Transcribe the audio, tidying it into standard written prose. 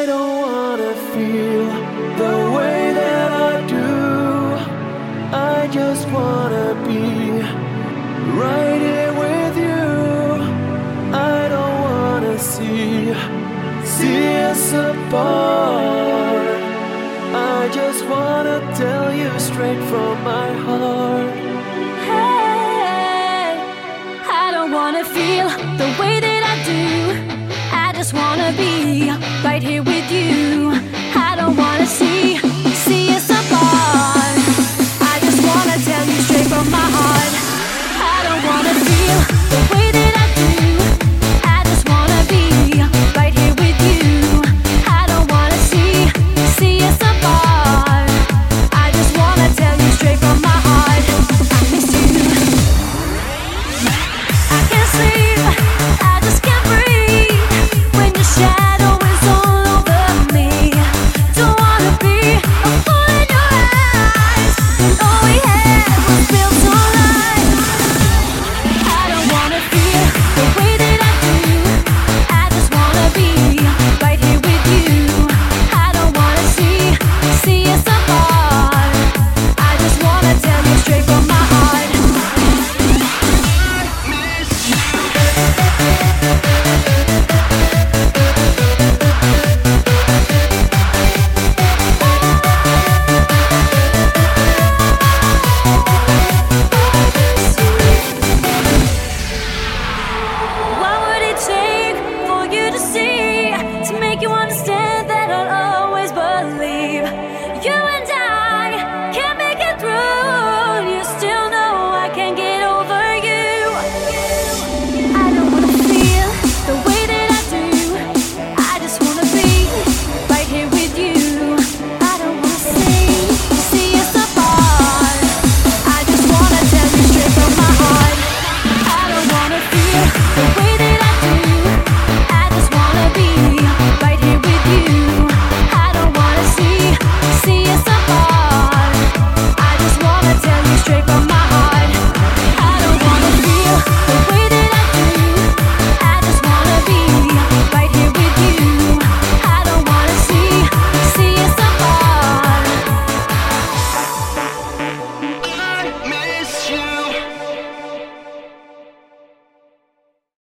I don't wanna feel the way that I do. I just wanna be right here with you. I don't wanna see us apart. I just wanna tell you straight from my heart. Hey, I don't wanna feel the way that I do. I just wanna be right here with you. I don't wanna see us apart. I just wanna tell you straight from my heart. I don't wanna feel the way that I do. I just wanna be right here with you. I don't wanna see us apart. I just wanna tell you straight from my heart. I miss you. I can't sleep, I just can't breathe when your shadow is all over me. Don't wanna be a fool in your eyes. All we had was built on lies. I don't wanna feel the way that I do. I just wanna be right here with you. I don't wanna see us apart. I just wanna tell you straight from my heart. What would it take for you to see, to make you understand?